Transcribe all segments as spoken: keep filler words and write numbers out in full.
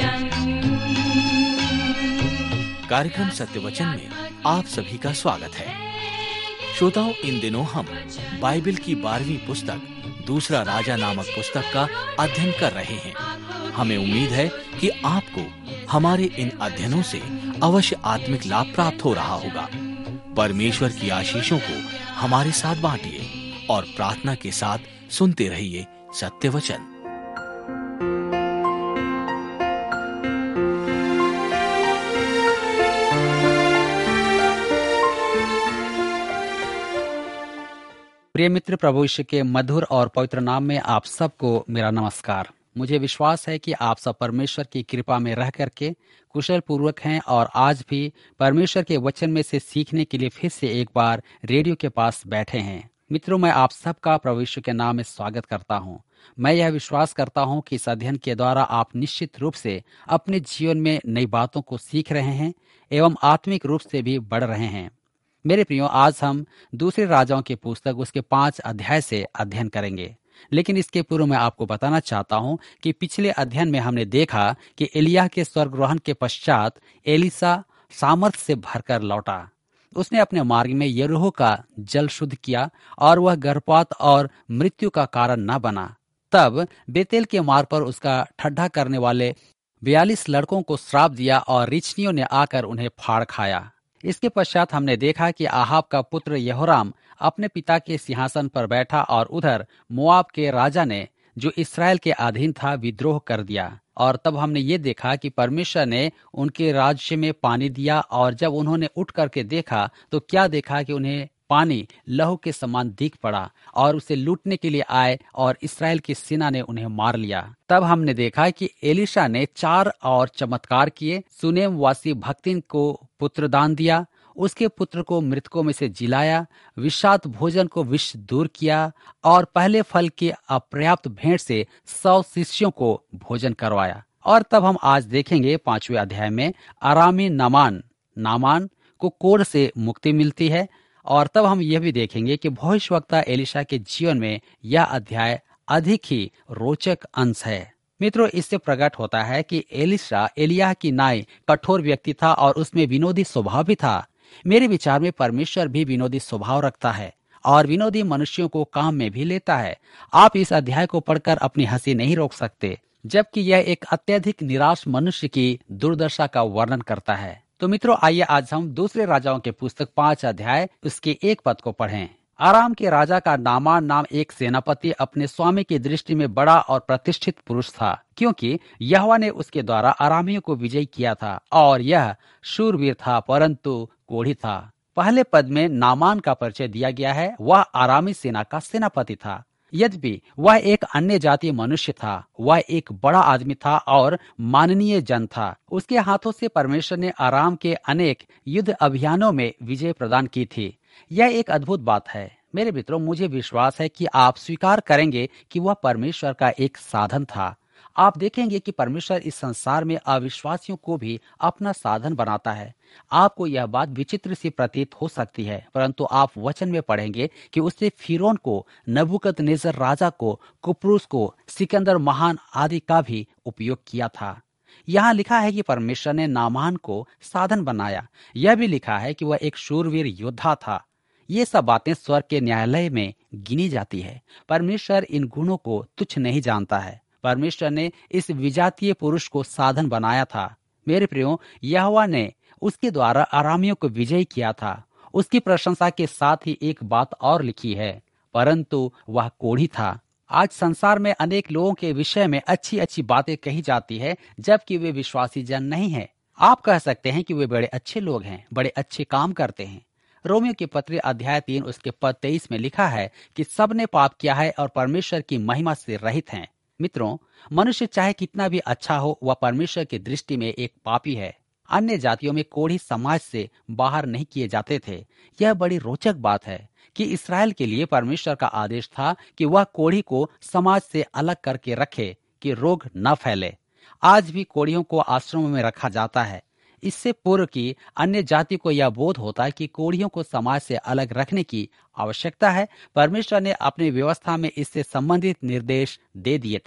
वचन। कार्यक्रम सत्य वचन में आप सभी का स्वागत है। श्रोताओं, इन दिनों हम बाइबल की बारहवीं पुस्तक दूसरा राजा नामक पुस्तक का अध्ययन कर रहे हैं। हमें उम्मीद है कि आपको हमारे इन अध्ययनों से अवश्य आत्मिक लाभ प्राप्त हो रहा होगा। परमेश्वर की आशीषों को हमारे साथ बांटिए और प्रार्थना के साथ सुनते रहिए सत्य वचन। प्रिय मित्र, प्रभु यीशु के मधुर और पवित्र नाम में आप सबको मेरा नमस्कार। मुझे विश्वास है कि आप सब परमेश्वर की कृपा में रह करके कुशल पूर्वक हैं और आज भी परमेश्वर के वचन में से सीखने के लिए फिर से एक बार रेडियो के पास बैठे हैं। मित्रों, मैं आप सबका प्रभु यीशु के नाम में स्वागत करता हूं। मैं यह विश्वास करता हूं कि इस अध्ययन के द्वारा आप निश्चित रूप से अपने जीवन में नई बातों को सीख रहे हैं एवं आत्मिक रूप से भी बढ़ रहे हैं। मेरे प्रियो, आज हम दूसरे राजाओं की पुस्तक उसके पांच अध्याय से अध्ययन करेंगे। लेकिन इसके पूर्व मैं आपको बताना चाहता हूं कि पिछले अध्ययन में हमने देखा कि एलिय्याह के स्वर्गरोहण के पश्चात एलीशा सामर्थ से भरकर लौटा। उसने अपने मार्ग में यरीहो का जल शुद्ध किया और वह गर्भपात और मृत्यु का कारण न बना। तब बेतेल के मार्ग पर उसका ठड्डा करने वाले बयालीस लड़कों को श्राप दिया और रिछनियों ने आकर उन्हें फाड़ खाया। इसके पश्चात हमने देखा कि आहाब का पुत्र यहोराम अपने पिता के सिंहासन पर बैठा और उधर मोआब के राजा ने, जो इस्राएल के अधीन था, विद्रोह कर दिया। और तब हमने ये देखा कि परमेश्वर ने उनके राज्य में पानी दिया और जब उन्होंने उठ करके देखा तो क्या देखा कि उन्हें पानी लहू के समान दिख पड़ा और उसे लूटने के लिए आए और इस्राएल की सेना ने उन्हें मार लिया। तब हमने देखा कि एलीशा ने चार और चमत्कार किए। सुनेम वासी भक्तिन को पुत्र दान दिया, उसके पुत्र को मृतकों में से जिलाया, विषाक्त भोजन को विष दूर किया और पहले फल के अपर्याप्त भेंट से सौ शिष्यों को भोजन करवाया। और तब हम आज देखेंगे पांचवें अध्याय में अरामी नामान नामान को कोढ़ से मुक्ति मिलती है। और तब हम यह भी देखेंगे कि भविष्यवक्ता एलीशा के जीवन में यह अध्याय अधिक ही रोचक अंश है। मित्रों, इससे प्रकट होता है कि एलीशा एलिय्याह की नाई कठोर व्यक्ति था और उसमें विनोदी स्वभाव भी था। मेरे विचार में परमेश्वर भी विनोदी स्वभाव रखता है और विनोदी मनुष्यों को काम में भी लेता है। आप इस अध्याय को पढ़कर अपनी हंसी नहीं रोक सकते, जबकि यह एक अत्यधिक निराश मनुष्य की दुर्दशा का वर्णन करता है। तो मित्रों, आइए आज हम दूसरे राजाओं के पुस्तक पांच अध्याय उसके एक पद को पढ़ें। आराम के राजा का नामान नाम एक सेनापति अपने स्वामी की दृष्टि में बड़ा और प्रतिष्ठित पुरुष था, क्योंकि यहोवा ने उसके द्वारा अरामियों को विजय किया था और यह शूरवीर था, परंतु कोढ़ी था। पहले पद में नामान का परिचय दिया गया है। वह आरामी सेना का सेनापति था। यद्यपि वह एक अन्य जातीय मनुष्य था, वह एक बड़ा आदमी था और माननीय जन था। उसके हाथों से परमेश्वर ने आराम के अनेक युद्ध अभियानों में विजय प्रदान की थी। यह एक अद्भुत बात है। मेरे मित्रों, मुझे विश्वास है कि आप स्वीकार करेंगे कि वह परमेश्वर का एक साधन था। आप देखेंगे कि परमेश्वर इस संसार में अविश्वासियों को भी अपना साधन बनाता है। आपको यह बात विचित्र सी प्रतीत हो सकती है, परंतु आप वचन में पढ़ेंगे कि उसने फिरौन को, नबूकदनेस्सर राजा को, कुप्रूस को, सिकंदर महान आदि का भी उपयोग किया था। यहाँ लिखा है कि परमेश्वर ने नामान को साधन बनाया। यह भी लिखा है कि वह एक शूरवीर योद्धा था। ये सब बातें स्वर्ग के न्यायालय में गिनी जाती है। परमेश्वर इन गुणों को तुच्छ नहीं जानता है। परमेश्वर ने इस विजातीय पुरुष को साधन बनाया था। मेरे प्रियो, यहोवा ने उसके द्वारा अरामियों को विजय किया था। उसकी प्रशंसा के साथ ही एक बात और लिखी है, परंतु वह कोढ़ी था। आज संसार में अनेक लोगों के विषय में अच्छी अच्छी बातें कही जाती है, जबकि वे विश्वासी जन नहीं है। आप कह सकते हैं कि वे बड़े अच्छे लोग हैं, बड़े अच्छे काम करते हैं। रोमियो की पत्री अध्याय तीन उसके पद तेईस में लिखा है कि सबने पाप किया है और परमेश्वर की महिमा से रहित हैं। मित्रों, मनुष्य चाहे कितना भी अच्छा हो, वह परमेश्वर की दृष्टि में एक पापी है। अन्य जातियों में कोढ़ी समाज से बाहर नहीं किए जाते थे। यह बड़ी रोचक बात है कि इस्राएल के लिए परमेश्वर का आदेश था कि वह कोढ़ी को समाज से अलग करके रखे कि रोग न फैले। आज भी कोढ़ियों को आश्रमों में रखा जाता है। इससे पूर्व की अन्य जाति को यह बोध होता है कि कोढ़ियों को समाज से अलग रखने की आवश्यकता है। परमेश्वर ने अपनी व्यवस्था में इससे संबंधित निर्देश दे दिए थे।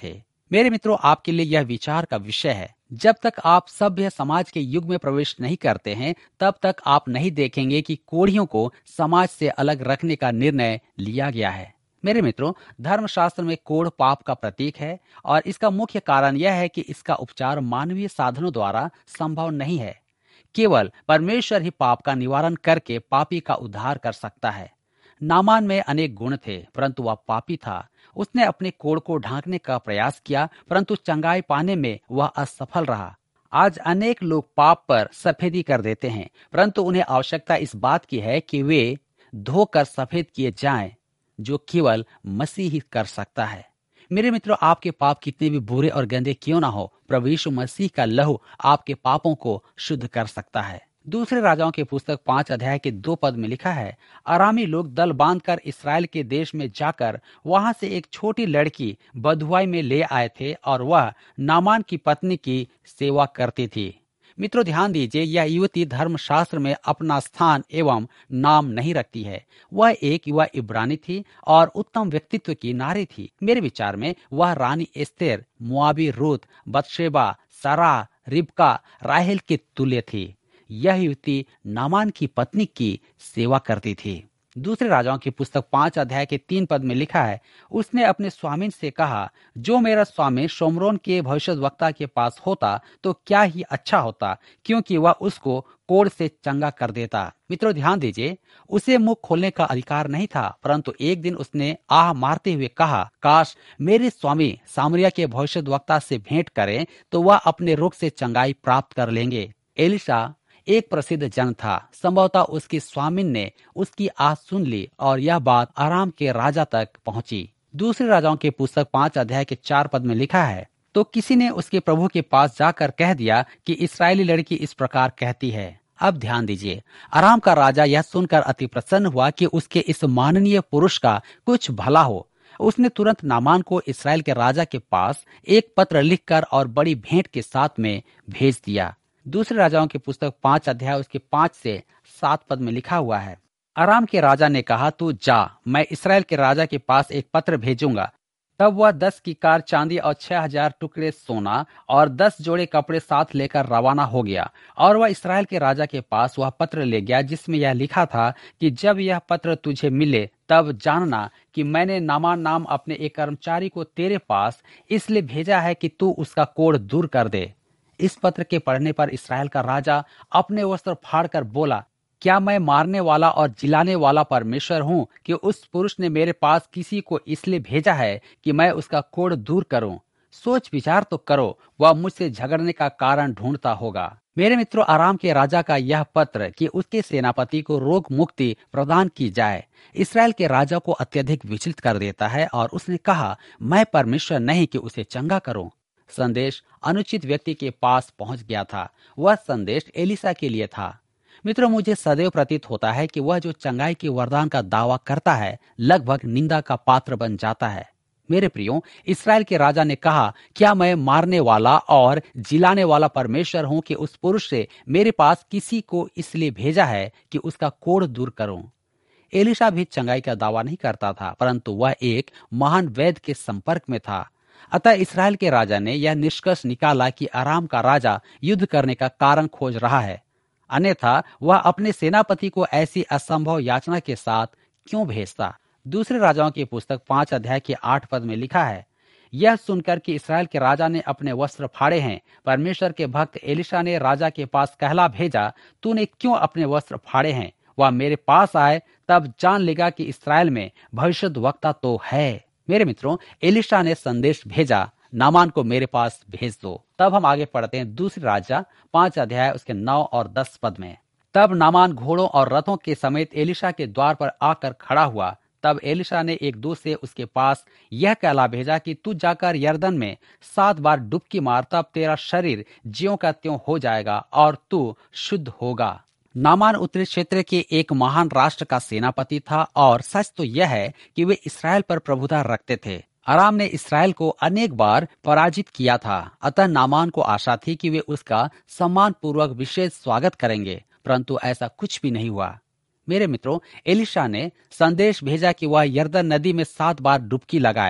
मेरे मित्रों, आपके लिए यह विचार का विषय है। जब तक आप सभ्य समाज के युग में प्रवेश नहीं करते हैं, तब तक आप नहीं देखेंगे कि कोढ़ियों को समाज से अलग रखने का निर्णय लिया गया है। मेरे मित्रों, धर्मशास्त्र में कोढ़ पाप का प्रतीक है और इसका मुख्य कारण यह है कि इसका उपचार मानवीय साधनों द्वारा संभव नहीं है। केवल परमेश्वर ही पाप का निवारण करके पापी का उद्धार कर सकता है। नामान में अनेक गुण थे, परंतु वह पापी था। उसने अपने कोढ़ को ढांकने का प्रयास किया, परंतु चंगाई पाने में वह असफल रहा। आज अनेक लोग पाप पर सफेदी कर देते हैं, परंतु उन्हें आवश्यकता इस बात की है कि वे धोकर सफेद किए जाएं, जो केवल मसीह ही कर सकता है। मेरे मित्रों, आपके पाप कितने भी बुरे और गंदे क्यों ना हो, प्रभु यीशु मसीह का लहू आपके पापों को शुद्ध कर सकता है। दूसरे राजाओं के पुस्तक पांच अध्याय के दो पद में लिखा है, अरामी लोग दल बांधकर इसराइल के देश में जाकर वहां से एक छोटी लड़की बधुआई में ले आए थे और वह नामान की पत्नी की सेवा करती थी। मित्रों, ध्यान दीजिए, यह युवती धर्मशास्त्र में अपना स्थान एवं नाम नहीं रखती है। वह एक युवा इब्रानी थी और उत्तम व्यक्तित्व की नारी थी। मेरे विचार में वह रानी एस्तेर, मुआबी रूत, बत्शेबा, सरा, रिबका, राहेल के तुल्य थी। यह युवती नामान की पत्नी की सेवा करती थी। दूसरे राजाओं की पुस्तक पांच अध्याय के तीन पद में लिखा है, उसने अपने स्वामी से कहा, जो मेरा स्वामी शोमरोन के भविष्यद्वक्ता के पास होता तो क्या ही अच्छा होता, क्योंकि वह उसको कोढ़ से चंगा कर देता। मित्रों, ध्यान दीजिए, उसे मुंह खोलने का अधिकार नहीं था, परंतु एक दिन उसने आह मारते हुए कहा, काश मेरे स्वामी सामरिया के भविष्यद्वक्ता से भेंट करें तो वह अपने रोग से चंगाई प्राप्त कर लेंगे। एलिशा एक प्रसिद्ध जन था। संभवतः उसकी स्वामिन ने उसकी आह सुन ली और यह बात आराम के राजा तक पहुंची। दूसरे राजाओं के पुस्तक पांच अध्याय के चार पद में लिखा है, तो किसी ने उसके प्रभु के पास जाकर कह दिया कि इस्राएली लड़की इस प्रकार कहती है। अब ध्यान दीजिए, आराम का राजा यह सुनकर अति प्रसन्न हुआ कि उसके इस माननीय पुरुष का कुछ भला हो। उसने तुरंत नामान को इस्राएल के राजा के पास एक पत्र लिखकर और बड़ी भेंट के साथ में भेज दिया। दूसरे राजाओं की पुस्तक पांच अध्याय उसके पांच से सात पद में लिखा हुआ है, आराम के राजा ने कहा, तू जा, मैं इस्राएल के राजा के पास एक पत्र भेजूंगा। तब वह दस की कार चांदी और छह हजार टुकड़े सोना और दस जोड़े कपड़े साथ लेकर रवाना हो गया और वह इस्राएल के राजा के पास वह पत्र ले गया जिसमें यह लिखा था कि जब यह पत्र तुझे मिले तब जानना कि मैंने नामान नाम अपने एक कर्मचारी को तेरे पास इसलिए भेजा है कि तू उसका कोढ़ दूर कर दे। इस पत्र के पढ़ने पर इस्राएल का राजा अपने वस्त्र फाड़कर बोला, क्या मैं मारने वाला और जिलाने वाला परमेश्वर हूँ कि उस पुरुष ने मेरे पास किसी को इसलिए भेजा है कि मैं उसका कोढ़ दूर करूं? सोच विचार तो करो, वह मुझसे झगड़ने का कारण ढूंढता होगा। मेरे मित्रों, आराम के राजा का यह पत्र कि उसके सेनापति को रोग मुक्ति प्रदान की जाए इस्राएल के राजा को अत्यधिक विचलित कर देता है और उसने कहा, मैं परमेश्वर नहीं कि उसे चंगा करूं। संदेश अनुचित व्यक्ति के पास पहुंच गया था। वह संदेश एलिशा के लिए था। मित्रों, मुझे सदैव प्रतीत होता है कि वह जो चंगाई के वरदान का दावा करता है लगभग निंदा का पात्र बन जाता है। मेरे प्रियो, इस्राएल के राजा ने कहा, क्या मैं मारने वाला और जिलाने वाला परमेश्वर हूं कि उस पुरुष से मेरे पास किसी को इसलिए भेजा है कि उसका कोढ़ दूर करूं? एलिशा भी चंगाई का दावा नहीं करता था, परंतु वह एक महान वैद्य के संपर्क में था। अतः इस्राएल के राजा ने यह निष्कर्ष निकाला कि आराम का राजा युद्ध करने का कारण खोज रहा है, अन्यथा वह अपने सेनापति को ऐसी असंभव याचना के साथ क्यों भेजता। दूसरे राजाओं की पुस्तक पांच अध्याय के आठ पद में लिखा है, यह सुनकर कि इस्राएल के राजा ने अपने वस्त्र फाड़े हैं, परमेश्वर के भक्त एलिशा ने राजा के पास कहला भेजा, तूने क्यों अपने वस्त्र फाड़े हैं? वह मेरे पास आए, तब जान लेगा कि इस्राएल में भविष्यद्वक्ता तो है। मेरे मित्रों, एलिशा ने संदेश भेजा, नामान को मेरे पास भेज दो। तब हम आगे पढ़ते हैं दूसरे राजा पांच अध्याय उसके नौ और दस पद में। तब नामान घोड़ों और रथों के समेत एलिशा के द्वार पर आकर खड़ा हुआ। तब एलिशा ने एक दूत से उसके पास यह कहला भेजा कि तू जाकर यरदन में सात बार डुबकी मार, तब तेरा शरीर ज्यों का त्यों हो जाएगा और तू शुद्ध होगा। नामान उत्तरी क्षेत्र के एक महान राष्ट्र का सेनापति था और सच तो यह है कि वे इस्राएल पर प्रभुता रखते थे। आराम ने इस्राएल को अनेक बार पराजित किया था, अतः नामान को आशा थी कि वे उसका सम्मान पूर्वक विशेष स्वागत करेंगे, परंतु ऐसा कुछ भी नहीं हुआ। मेरे मित्रों, एलिशा ने संदेश भेजा कि वह यरदन नदी में सात बार डुबकी लगाए।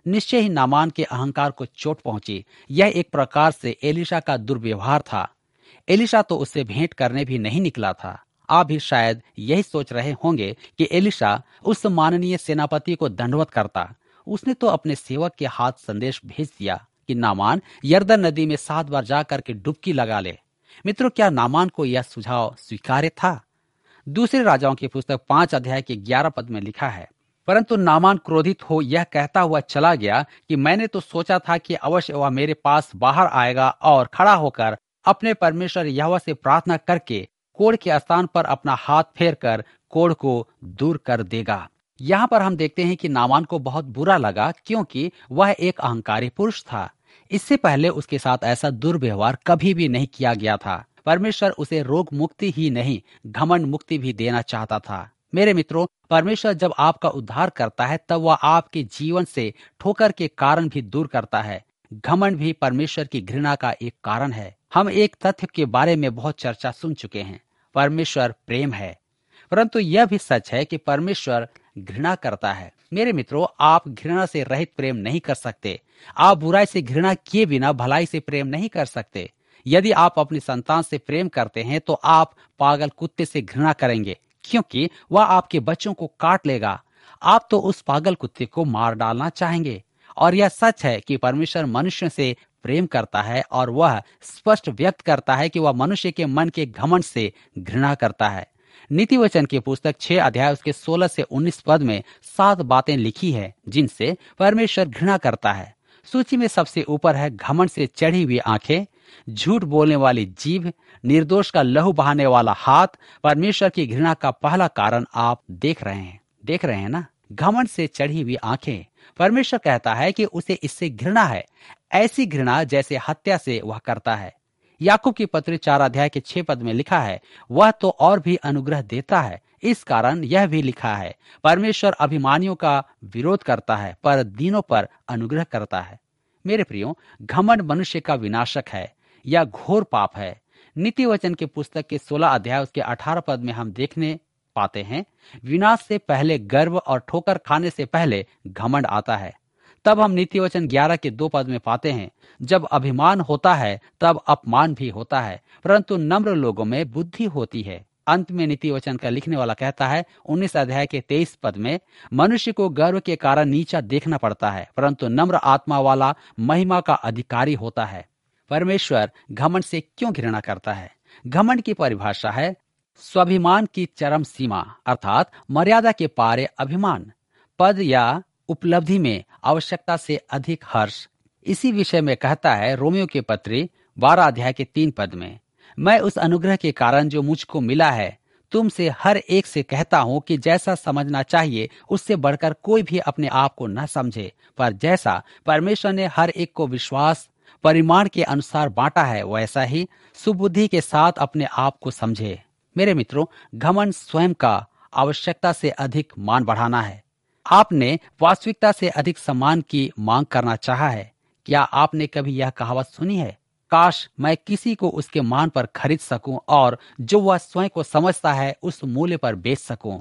निश्चय ही नामान के अहंकार को चोट पहुंची। यह एक प्रकार से एलिशा का दुर्व्यवहार था। एलिशा तो उससे भेंट करने भी नहीं निकला था। आप भी शायद यही सोच रहे होंगे कि एलिशा उस माननीय सेनापति को दंडवत करता। उसने तो अपने सेवक के हाथ संदेश भेज दिया कि नामान यरदन नदी में सात बार जाकर के डुबकी लगा ले। मित्रों, क्या नामान को यह सुझाव स्वीकार्य था? दूसरे राजाओं की पुस्तक पांच अध्याय के ग्यारह पद में लिखा है, परंतु नामान क्रोधित हो यह कहता हुआ चला गया कि मैंने तो सोचा था कि अवश्य वह मेरे पास बाहर आएगा और खड़ा होकर अपने परमेश्वर यहोवा से प्रार्थना करके कोढ़ के स्थान पर अपना हाथ फेर कर कोढ़ को दूर कर देगा। यहाँ पर हम देखते हैं कि नामान को बहुत बुरा लगा, क्योंकि वह एक अहंकारी पुरुष था। इससे पहले उसके साथ ऐसा दुर्व्यवहार कभी भी नहीं किया गया था। परमेश्वर उसे रोग मुक्ति ही नहीं, घमंड मुक्ति भी देना चाहता था। मेरे मित्रों, परमेश्वर जब आपका उद्धार करता है तब वह आपके जीवन से ठोकर के कारण भी दूर करता है। घमंड भी परमेश्वर की घृणा का एक कारण है। हम एक तथ्य के बारे में बहुत चर्चा सुन चुके हैं, परमेश्वर प्रेम है, परंतु यह भी सच है कि परमेश्वर घृणा करता है। मेरे मित्रों, आप घृणा से रहित प्रेम नहीं कर सकते। आप बुराई से घृणा किए बिना भलाई से प्रेम नहीं कर सकते। यदि आप अपनी संतान से प्रेम करते हैं तो आप पागल कुत्ते से घृणा करेंगे, क्योंकि वह आपके बच्चों को काट लेगा। आप तो उस पागल कुत्ते को मार डालना चाहेंगे। और यह सच है कि परमेश्वर मनुष्य से प्रेम करता है और वह स्पष्ट व्यक्त करता है कि वह मनुष्य के मन के घमंड से घृणा करता है। नीति वचन की पुस्तक छह अध्याय उसके सोलह से उन्नीस पद में सात बातें लिखी है जिनसे परमेश्वर घृणा करता है। सूची में सबसे ऊपर है घमंड से चढ़ी हुई आंखें, झूठ बोलने वाली जीभ, निर्दोष का लहू बहाने वाला हाथ। परमेश्वर की घृणा का पहला कारण आप देख रहे हैं देख रहे हैं ना, घमंड से चढ़ी हुई आंखें। परमेश्वर कहता है कि उसे इससे घृणा है, ऐसी घृणा जैसे हत्या से वह करता है। याकूब की पत्री चार अध्याय के छह पद में लिखा है, वह तो और भी अनुग्रह देता है। इस कारण यह भी लिखा है, परमेश्वर अभिमानियों का विरोध करता है पर दीनों पर अनुग्रह करता है। मेरे प्रियो, घमंड मनुष्य का विनाशक है, यह घोर पाप है। नीति वचन की पुस्तक के सोलह अध्याय उसके अठारह पद में हम देखने पाते हैं, विनाश से पहले गर्व और ठोकर खाने से पहले घमंड आता है। तब हम नीति वचन ग्यारह के दो पद में पाते हैं, जब अभिमान होता है तब अपमान भी होता है, परंतु नम्र लोगों में बुद्धि होती है। अंत में नीति वचन का लिखने वाला कहता है उन्नीस अध्याय के तेईस पद में, मनुष्य को गर्व के कारण नीचा देखना पड़ता है, परंतु नम्र आत्मा वाला महिमा का अधिकारी होता है। परमेश्वर घमंड से क्यों घृणा करता है? घमंड की परिभाषा है स्वाभिमान की चरम सीमा, अर्थात मर्यादा के पारे अभिमान, पद या उपलब्धि में आवश्यकता से अधिक हर्ष। इसी विषय में कहता है रोमियो के पत्री बारह अध्याय के तीन पद में, मैं उस अनुग्रह के कारण जो मुझको मिला है तुमसे हर एक से कहता हूँ कि जैसा समझना चाहिए उससे बढ़कर कोई भी अपने आप को न समझे, पर जैसा परमेश्वर ने हर एक को विश्वास परिमाण के अनुसार बांटा है वैसा ही सुबुद्धि के साथ अपने आप को समझे। मेरे मित्रों, घमंड स्वयं का आवश्यकता से अधिक मान बढ़ाना है। आपने वास्तविकता से अधिक सम्मान की मांग करना चाहा है। क्या आपने कभी यह कहावत सुनी है, काश मैं किसी को उसके मान पर खरीद सकूं और जो वह स्वयं को समझता है उस मूल्य पर बेच सकूं।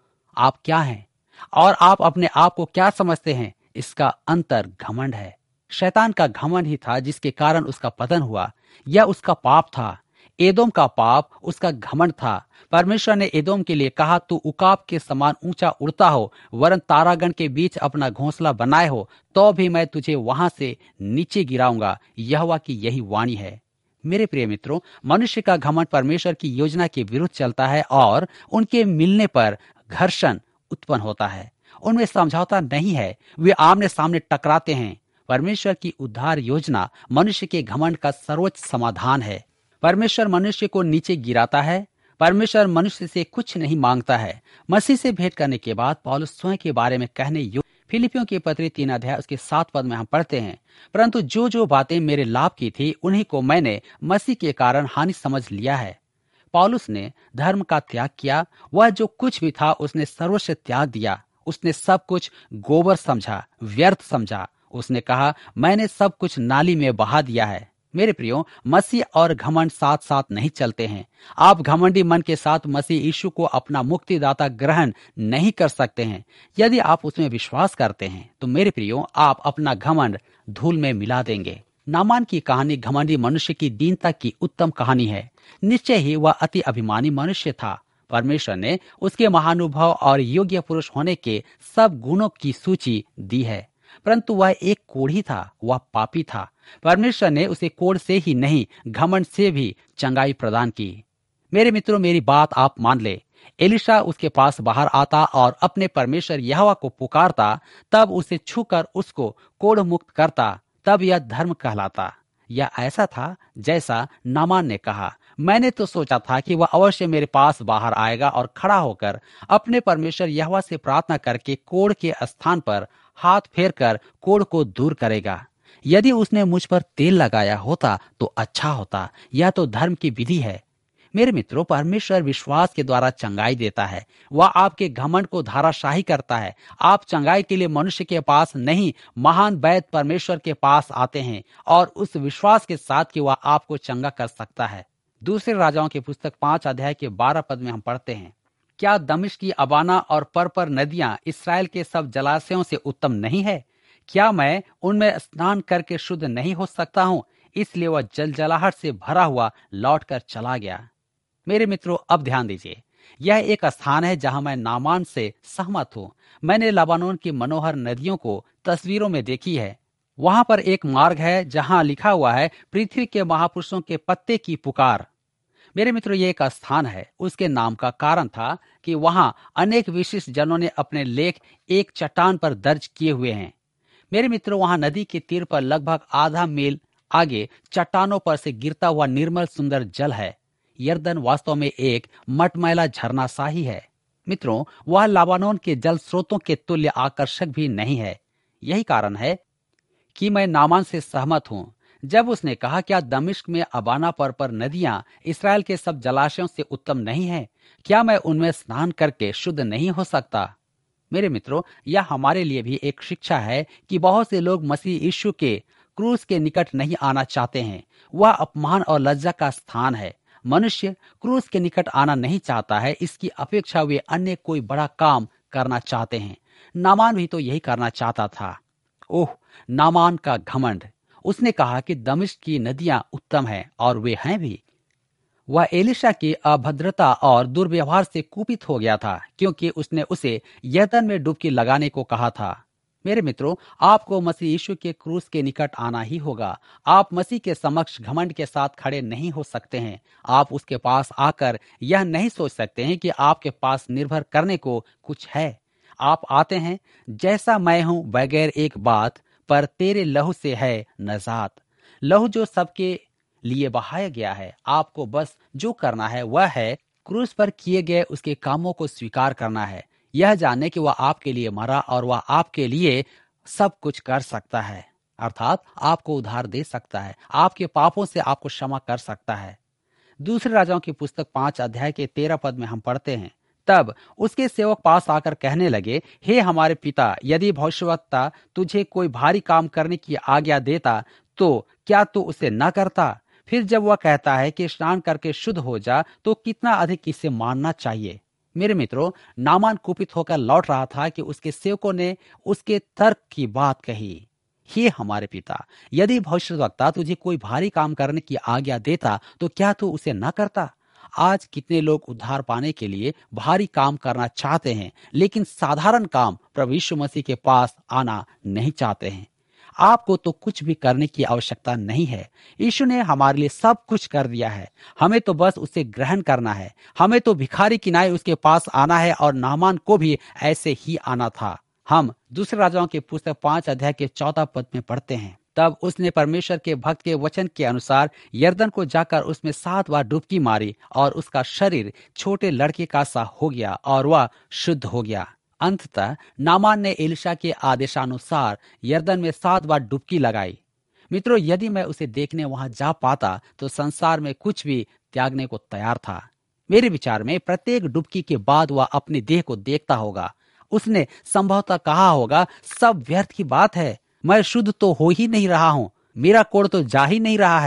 आप क्या हैं और आप अपने आप को क्या समझते हैं, इसका अंतर घमंड है। शैतान का घमंड ही था जिसके कारण उसका पतन हुआ। यह उसका पाप था। एदोम का पाप उसका घमंड था। परमेश्वर ने एदोम के लिए कहा, तू उकाब के समान ऊंचा उड़ता हो, वरन तारागण के बीच अपना घोंसला बनाए हो, तो भी मैं तुझे वहां से नीचे गिराऊंगा। यहोवा की यही वाणी है। मेरे प्रिय मित्रों, मनुष्य का घमंड परमेश्वर की योजना के विरुद्ध चलता है और उनके मिलने पर घर्षण उत्पन्न होता है। उनमें समझौता नहीं है, वे आमने सामने टकराते हैं। परमेश्वर की उद्धार योजना मनुष्य के घमंड का सर्वोच्च समाधान है। परमेश्वर मनुष्य को नीचे गिराता है। परमेश्वर मनुष्य से कुछ नहीं मांगता है। मसीह से भेंट करने के बाद पौलुस स्वयं के बारे में कहने योग्य फिलिपियों की पत्री तीन अध्याय उसके सात पद में हम पढ़ते हैं, परंतु जो जो बातें मेरे लाभ की थी उन्हीं को मैंने मसीह के कारण हानि समझ लिया है। पौलुस ने धर्म का त्याग किया। वह जो कुछ भी था उसने सर्वस्व त्याग दिया। उसने सब कुछ गोबर समझा, व्यर्थ समझा। उसने कहा, मैंने सब कुछ नाली में बहा दिया है। मेरे प्रियो, मसीह और घमंड साथ साथ नहीं चलते हैं। आप घमंडी मन के साथ मसीह यीशु को अपना मुक्तिदाता ग्रहण नहीं कर सकते हैं। यदि आप उसमें विश्वास करते हैं तो मेरे प्रियो, आप अपना घमंड धूल में मिला देंगे। नामान की कहानी घमंडी मनुष्य की दीनता की उत्तम कहानी है। निश्चय ही वह अति अभिमानी मनुष्य था। परमेश्वर ने उसके महानुभव और योग्य पुरुष होने के सब गुणों की सूची दी है, परंतु वह एक कोढ़ी था, वह पापी था। परमेश्वर ने उसे कोढ़ से ही नहीं, घमंड से भी चंगाई प्रदान की। मेरे मित्रों, मेरी बात आप मान ले। एलिशा उसके पास बाहर आता और अपने परमेश्वर यहोवा को पुकारता, तब उसे छूकर उसको कोढ़ मुक्त करता, तब यह धर्म कहलाता। यह ऐसा था जैसा नामान ने कहा, मैंने तो सोचा था कि वह अवश्य मेरे पास बाहर आएगा और खड़ा होकर अपने परमेश्वर यहोवा से प्रार्थना करके कोढ़ के स्थान पर हाथ फेरकर कोढ़ को दूर करेगा। यदि उसने मुझ पर तेल लगाया होता तो अच्छा होता। यह तो धर्म की विधि है। मेरे मित्रों, परमेश्वर विश्वास के द्वारा चंगाई देता है। वह आपके घमंड को धाराशाही करता है। आप चंगाई के लिए मनुष्य के पास नहीं, महान वैद्य परमेश्वर के पास आते हैं और उस विश्वास के साथ कि वह आपको चंगा कर सकता है। दूसरे राजाओं की पुस्तक पांच अध्याय के बारह पद में हम पढ़ते हैं, क्या दमिश्क की अबाना और परपर नदियां इसराइल के सब जलाशयों से उत्तम नहीं है? क्या मैं उनमें स्नान करके शुद्ध नहीं हो सकता हूँ? इसलिए वह जलजलाहट से भरा हुआ लौटकर चला गया। मेरे मित्रों, अब ध्यान दीजिए, यह एक स्थान है जहां मैं नामान से सहमत हूँ। मैंने लबानोन की मनोहर नदियों को तस्वीरों में देखी है। वहां पर एक मार्ग है जहां लिखा हुआ है, पृथ्वी के महापुरुषों के पत्ते की पुकार। मेरे मित्रों, ये एक स्थान है। उसके नाम का कारण था कि वहां अनेक विशिष्ट जनों ने अपने लेख एक चट्टान पर दर्ज किए हुए हैं। मेरे मित्रों, वहां नदी के तीर पर लगभग आधा मील आगे चट्टानों पर से गिरता हुआ निर्मल सुंदर जल है। यर्दन वास्तव में एक मटमैला झरना सा ही है। मित्रों, वह लबानोन के जल स्रोतों के तुल्य आकर्षक भी नहीं है। यही कारण है कि मैं नामान से सहमत हूँ जब उसने कहा, क्या दमिश्क में अबाना पर पर नदियां इसराइल के सब जलाशयों से उत्तम नहीं है? क्या मैं उनमें स्नान करके शुद्ध नहीं हो सकता? मेरे मित्रों, यह हमारे लिए भी एक शिक्षा है कि बहुत से लोग मसीह यीशु के क्रूस के निकट नहीं आना चाहते हैं। वह अपमान और लज्जा का स्थान है। मनुष्य क्रूस के निकट आना नहीं चाहता है, इसकी अपेक्षा वे अन्य कोई बड़ा काम करना चाहते हैं। नामान भी तो यही करना चाहता था। ओह, नामान का घमंड! उसने कहा कि दमिश्क की नदियां उत्तम हैं, और वे हैं भी। वह एलिशा की अभद्रता और दुर्व्यवहार से कुपित हो गया था, क्योंकि उसने उसे यर्दन में डुबकी लगाने को कहा था। मेरे मित्रों, आपको मसीह यीशु के क्रूस के निकट आना ही होगा। आप मसीह के समक्ष घमंड के साथ खड़े नहीं हो सकते हैं। आप उसके पास आकर यह नहीं सोच सकते हैं कि आपके पास निर्भर करने को कुछ है। आप आते हैं, जैसा मैं हूं, बगैर एक बात, पर तेरे लहू से है नजात। लहू जो सबके लिए बहाया गया है। आपको बस जो करना है वह है क्रूस पर किए गए उसके कामों को स्वीकार करना है, यह जानने कि वह आपके लिए मरा और वह आपके लिए सब कुछ कर सकता है, अर्थात आपको उद्धार दे सकता है, आपके पापों से आपको क्षमा कर सकता है। दूसरे राजाओं की पुस्तक पांच अध्याय के तेरह पद में हम पढ़ते हैं, तब उसके सेवक पास आकर कहने लगे, हे हमारे पिता, यदि भविष्यवक्ता तुझे कोई भारी काम करने की आज्ञा देता तो क्या तू उसे न करता? फिर जब वह कहता है कि स्नान करके शुद्ध हो जा, तो कितना अधिक इसे मानना चाहिए। मेरे मित्रों, नामान कुपित होकर लौट रहा था कि उसके सेवकों ने उसके तर्क की बात कही। हे हमारे पिता, यदि भविष्यवक्ता तुझे कोई भारी काम करने की आज्ञा देता तो क्या तू उसे न करता? आज कितने लोग उद्धार पाने के लिए भारी काम करना चाहते हैं, लेकिन साधारण काम प्रभु यीशु मसीह के पास आना नहीं चाहते हैं। आपको तो कुछ भी करने की आवश्यकता नहीं है। यीशु ने हमारे लिए सब कुछ कर दिया है। हमें तो बस उसे ग्रहण करना है। हमें तो भिखारी किनारे उसके पास आना है, और नामान को भी ऐसे ही आना था। हम दूसरे राजाओं की पुस्तक पांच अध्याय के चौदह पद में पढ़ते हैं, तब उसने परमेश्वर के भक्त के वचन के अनुसार यर्दन को जाकर उसमें सात बार डुबकी मारी, और उसका शरीर छोटे लड़के का सा हो गया और वह शुद्ध हो गया। अंततः नामान ने एलिशा के आदेशानुसार यर्दन में सात बार डुबकी लगाई। मित्रों, यदि मैं उसे देखने वहां जा पाता तो संसार में कुछ भी त्यागने को तैयार था। मेरे विचार में प्रत्येक डुबकी के बाद वह अपने देह को देखता होगा। उसने संभवतः कहा होगा, सब व्यर्थ की बात है, मैं शुद्ध तो हो ही नहीं रहा हूँ, मेरा कोढ़ तो जा ही नहीं रहा है,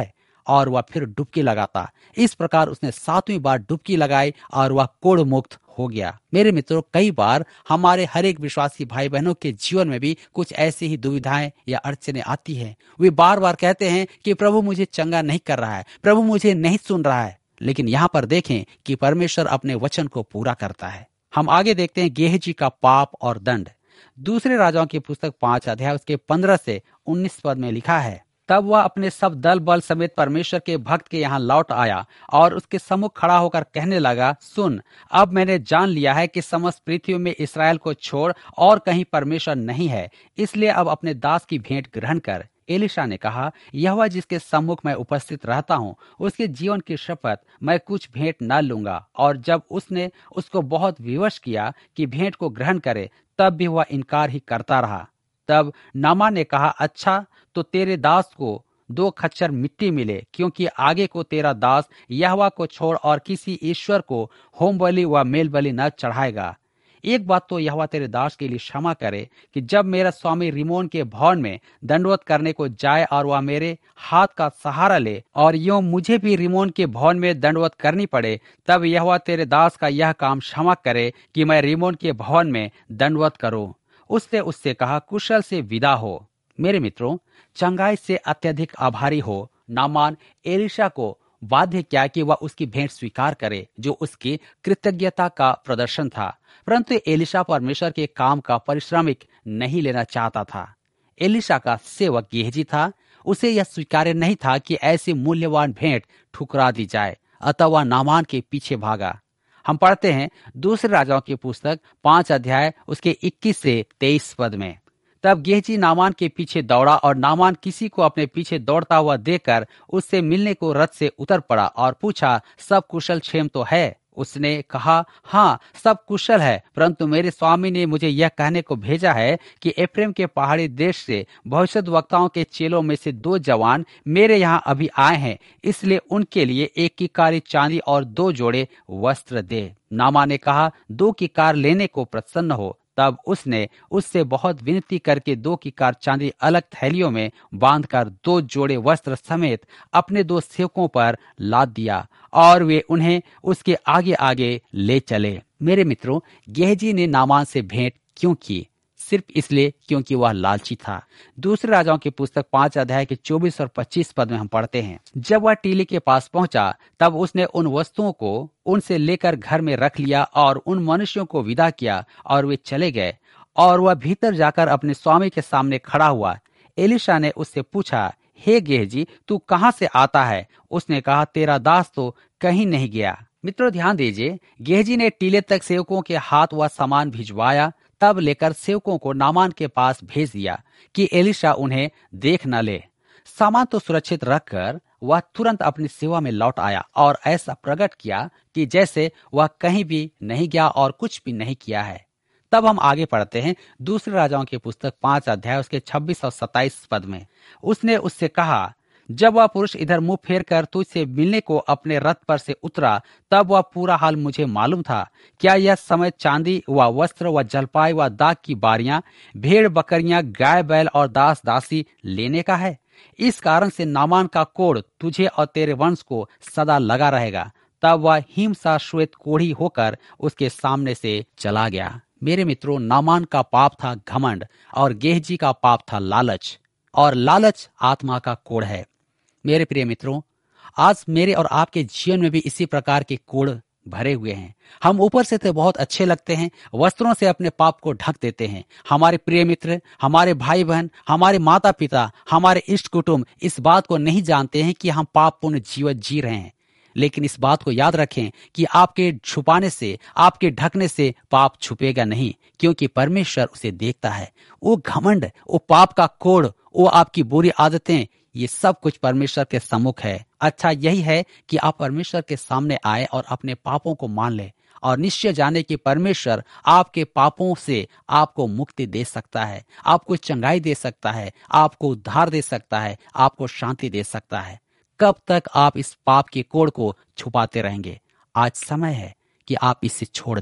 और वह फिर डुबकी लगाता। इस प्रकार उसने सातवीं बार डुबकी लगाई और वह कोढ़ मुक्त हो गया। मेरे मित्रों, कई बार हमारे हर एक विश्वासी भाई बहनों के जीवन में भी कुछ ऐसी ही दुविधाएं या अड़चने आती हैं। वे बार बार कहते हैं कि प्रभु मुझे चंगा नहीं कर रहा है, प्रभु मुझे नहीं सुन रहा है। लेकिन यहाँ पर देखें कि परमेश्वर अपने वचन को पूरा करता है। हम आगे देखते हैं गेहजी का पाप और दंड। दूसरे राजाओं की पुस्तक पांच अध्याय उसके पंद्रह से उन्नीस पद में लिखा है, तब वह अपने सब दल बल समेत परमेश्वर के भक्त के यहाँ लौट आया और उसके सम्मुख खड़ा होकर कहने लगा, सुन, अब मैंने जान लिया है कि समस्त पृथ्वी में इसराइल को छोड़ और कहीं परमेश्वर नहीं है, इसलिए अब अपने दास की भेंट ग्रहण कर। एलिशा ने कहा, यहोवा जिसके सम्मुख मैं उपस्थित रहता हूँ, उसके जीवन की शपथ मैं कुछ भेंट न लूंगा। और जब उसने उसको बहुत विवश किया कि भेंट को ग्रहण करे, तब भी वह इनकार ही करता रहा। तब नामान ने कहा, अच्छा तो तेरे दास को दो खच्चर मिट्टी मिले, क्योंकि आगे को तेरा दास यहोवा को छोड़ और किसी ईश्वर को होम बलि व मेल बलि न चढ़ाएगा। एक बात तो यहोवा तेरे दास के लिए क्षमा करे कि जब मेरा स्वामी रिमोन के भवन में दंडवत करने को जाए और वह मेरे हाथ का सहारा ले और यूं मुझे भी रिमोन के भवन में दंडवत करनी पड़े, तब यहोवा तेरे दास का यह काम क्षमा करे कि मैं रिमोन के भवन में दंडवत करूं। उसने उससे कहा, कुशल से विदा हो। मेरे मित्रों, चंगाई से अत्यधिक आभारी हो नामान एलिशा को बाध्य किया कि वह उसकी भेंट स्वीकार करे, जो उसकी कृतज्ञता का प्रदर्शन था। परंतु एलिशा परमेश्वर के काम का पारिश्रमिक नहीं लेना चाहता था। एलिशा का सेवक गेहजी था, उसे यह स्वीकार्य नहीं था कि ऐसी मूल्यवान भेंट ठुकरा दी जाए, अतः वह नामान के पीछे भागा। हम पढ़ते हैं दूसरे राजाओं की पुस्तक पांच अध्याय उसके इक्कीस से तेईस पद में, तब गेहजी नामान के पीछे दौड़ा और नामान किसी को अपने पीछे दौड़ता हुआ देखकर उससे मिलने को रथ से उतर पड़ा और पूछा, सब कुशल क्षेम तो है? उसने कहा, हाँ, सब कुशल है, परंतु मेरे स्वामी ने मुझे यह कहने को भेजा है कि एफ्रेम के पहाड़ी देश से भविष्यद्वक्ताओं के चेलों में से दो जवान मेरे यहाँ अभी आए हैं, इसलिए उनके लिए एक किकारी चांदी और दो जोड़े वस्त्र दे। नामा ने कहा, दो किकार लेने को प्रसन्न हो। तब उसने उससे बहुत विनती करके दो किकार चांदी अलग थैलियों में बांधकर दो जोड़े वस्त्र समेत अपने दो सेवकों पर लाद दिया और वे उन्हें उसके आगे आगे ले चले। मेरे मित्रों, गेहजी ने नामान से भेंट क्यों की? सिर्फ इसलिए क्योंकि वह लालची था। दूसरे राजाओं की पुस्तक पांच अध्याय के चौबीस और पच्चीस पद में हम पढ़ते हैं, जब वह टीले के पास पहुंचा, तब उसने उन वस्तुओं को उनसे लेकर घर में रख लिया और उन मनुष्यों को विदा किया और वे चले गए। और वह भीतर जाकर अपने स्वामी के सामने खड़ा हुआ। एलिशा ने उससे पूछा, हे गेहजी, तू कहाँ से आता है? उसने कहा, तेरा दास तो कहीं नहीं गया। मित्रों, ध्यान दीजिए, गेहजी ने टीले तक सेवकों के हाथ वह सामान भिजवाया, तब लेकर सेवकों को नामान के पास भेज दिया कि एलिशा उन्हें देख न ले। सामान तो सुरक्षित रखकर वह तुरंत अपनी सेवा में लौट आया और ऐसा प्रकट किया कि जैसे वह कहीं भी नहीं गया और कुछ भी नहीं किया है। तब हम आगे पढ़ते हैं दूसरे राजाओं की पुस्तक पांच अध्याय उसके छब्बीस और सत्ताईस पद में। उसने उससे कहा, जब वह पुरुष इधर मुंह फेर कर तुझसे मिलने को अपने रथ पर से उतरा, तब वह पूरा हाल मुझे मालूम था। क्या यह समय चांदी व वस्त्र व जलपाई व दाग की बारियां, भेड़ बकरियां, गाय बैल और दास दासी लेने का है? इस कारण से नामान का कोढ़ तुझे और तेरे वंश को सदा लगा रहेगा। तब वह हिमसा श्वेत कोढ़ी होकर उसके सामने से चला गया। मेरे मित्रों, नामान का पाप था घमंड और गेहजी का पाप था लालच, और लालच आत्मा का कोढ़ है। मेरे प्रिय मित्रों, आज मेरे और आपके जीवन में भी इसी प्रकार के कोढ़ भरे हुए हैं। हम ऊपर से तो बहुत अच्छे लगते हैं, वस्त्रों से अपने पाप को ढक देते हैं। हमारे प्रिय मित्र, हमारे भाई बहन, हमारे माता पिता, हमारे इष्ट कुटुंब इस बात को नहीं जानते हैं कि हम पापपूर्ण जीवन जी रहे हैं। लेकिन इस बात को याद रखें कि आपके छुपाने से, आपके ढकने से पाप छुपेगा नहीं, क्योंकि परमेश्वर उसे देखता है। वो घमंड, वो पाप का कोढ़, वो आपकी बुरी आदतें, ये सब कुछ परमेश्वर के सम्मुख है। अच्छा यही है कि आप परमेश्वर के सामने आए और अपने पापों को मान ले और निश्चय जाने कि परमेश्वर आपके पापों से आपको मुक्ति दे सकता है, आपको चंगाई दे सकता है, आपको उद्धार दे सकता है, आपको शांति दे सकता है। कब तक आप इस पाप के कोढ़ को छुपाते रहेंगे? आज समय है कि आप इसे छोड़ दें।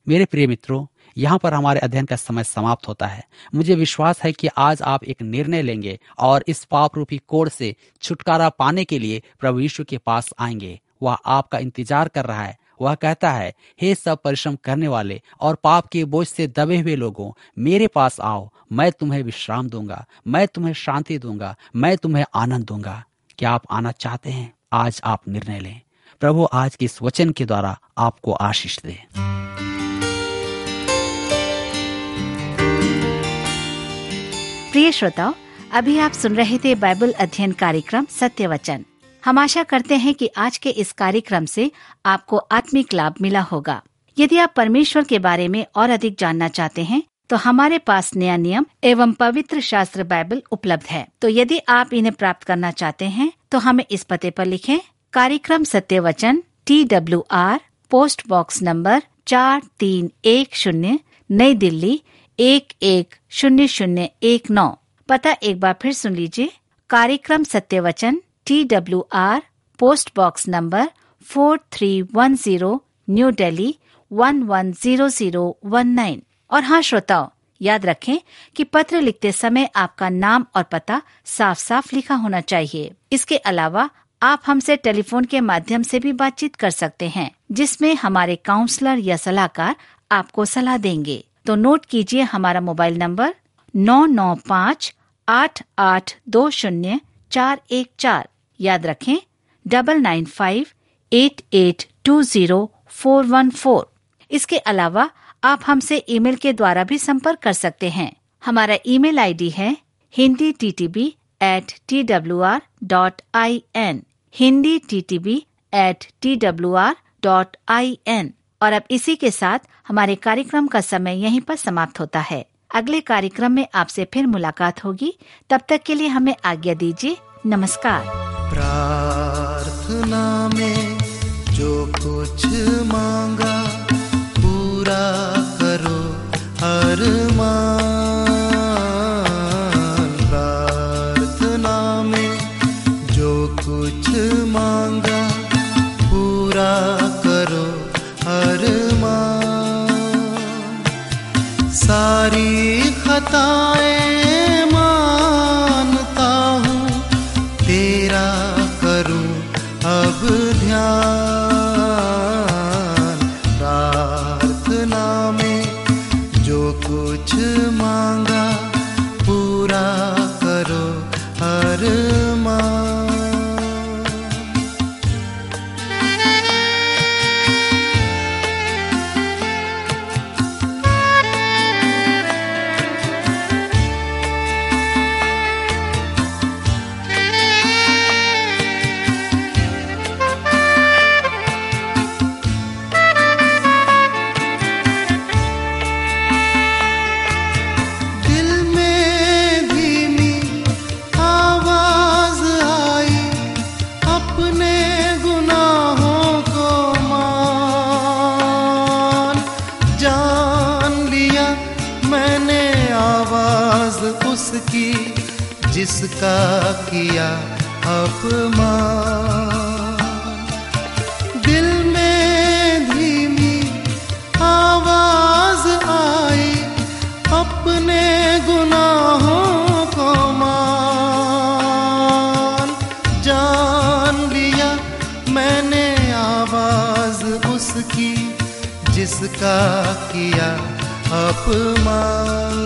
मेरे प्रिय मित्रों, यहाँ पर हमारे अध्ययन का समय समाप्त होता है। मुझे विश्वास है कि आज आप एक निर्णय लेंगे और इस पाप रूपी कोड़ से छुटकारा पाने के लिए प्रभु यीशु के पास आएंगे। वह आपका इंतजार कर रहा है। वह कहता है, हे सब परिश्रम करने वाले और पाप के बोझ से दबे हुए लोगों, मेरे पास आओ, मैं तुम्हें विश्राम दूंगा, मैं तुम्हें शांति दूंगा, मैं तुम्हें आनंद दूंगा। क्या आप आना चाहते हैं? आज आप निर्णय लें। प्रभु आज के इस वचन के द्वारा आपको आशीष दे। प्रिय श्रोताओ, अभी आप सुन रहे थे बाइबल अध्ययन कार्यक्रम सत्य वचन। हम आशा करते हैं कि आज के इस कार्यक्रम से आपको आत्मिक लाभ मिला होगा। यदि आप परमेश्वर के बारे में और अधिक जानना चाहते हैं तो हमारे पास नया नियम एवं पवित्र शास्त्र बाइबल उपलब्ध है। तो यदि आप इन्हें प्राप्त करना चाहते हैं तो हमें इस पते पर लिखें। कार्यक्रम Satya Vachan, T W R, post box number चार तीन एक शून्य, नई दिल्ली एक एक शून्य शून्य एक नौ। पता एक बार फिर सुन लीजिए। कार्यक्रम Satya Vachan, T W R, post box number four three one zero, New Delhi one one zero zero one nine. और हाँ श्रोताओ, याद रखें कि पत्र लिखते समय आपका नाम और पता साफ साफ लिखा होना चाहिए। इसके अलावा आप हमसे टेलीफोन के माध्यम से भी बातचीत कर सकते हैं, जिसमें हमारे काउंसलर या सलाहकार आपको सलाह देंगे। तो नोट कीजिए हमारा मोबाइल नंबर नौ नौ पाँच आठ आठ दो शून्य चार एक चार। याद रखें double nine five eight eight two zero four one four. इसके अलावा आप हमसे ईमेल के द्वारा भी संपर्क कर सकते हैं। हमारा ईमेल आईडी है Hindi T T B at T W R dot I N, Hindi T T B at T W R dot I N. और अब इसी के साथ हमारे कार्यक्रम का समय यहीं पर समाप्त होता है। अगले कार्यक्रम में आपसे फिर मुलाकात होगी। तब तक के लिए हमें आज्ञा दीजिए। नमस्कार। प्रार्थना में जो कुछ मांगा पूरा करो अरमान। प्रार्थना में जो कुछ मांगा पूरा करो अरमान। सारी खताएं मानता हूँ, तेरा करूँ अब ध्यान। प्रार्थना में जो कुछ मांगा पूरा करो अरमान। जिसका किया अपमान। दिल में धीमी आवाज आई, अपने गुनाहों को मान। जान लिया मैंने आवाज उसकी, जिसका किया अपमान।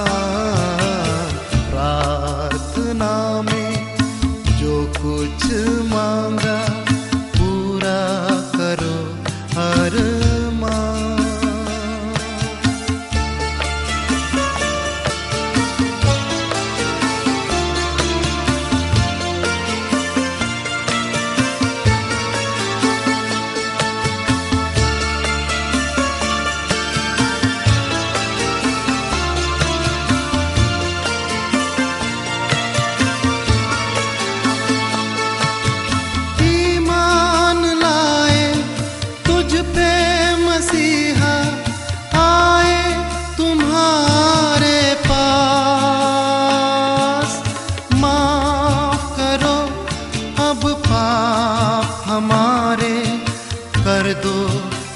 प्रार्थना में जो कुछ मांगा पूरा करो अरमान।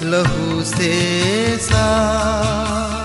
लहू से साफ।